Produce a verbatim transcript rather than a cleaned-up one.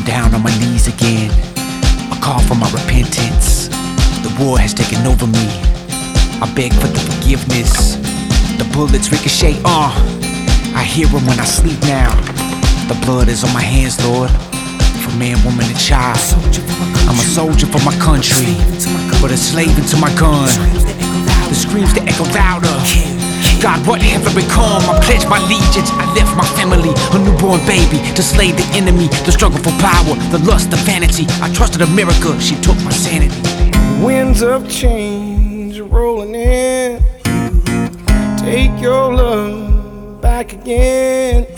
down on my knees again. I call for my repentance. The war has taken over me. I beg for the forgiveness. The bullets ricochet, uh I hear them when I sleep now. The blood is on my hands, Lord, for man, woman, and child. I'm a soldier for my country, but a slave into my gun. The screams that echo louder. God, what have I become? I pledge my allegiance. I left my family, a newborn baby, to slay the enemy. The struggle for power, the lust, the vanity. I trusted America, she took my sanity. Winds of change rolling in. Take your love back again.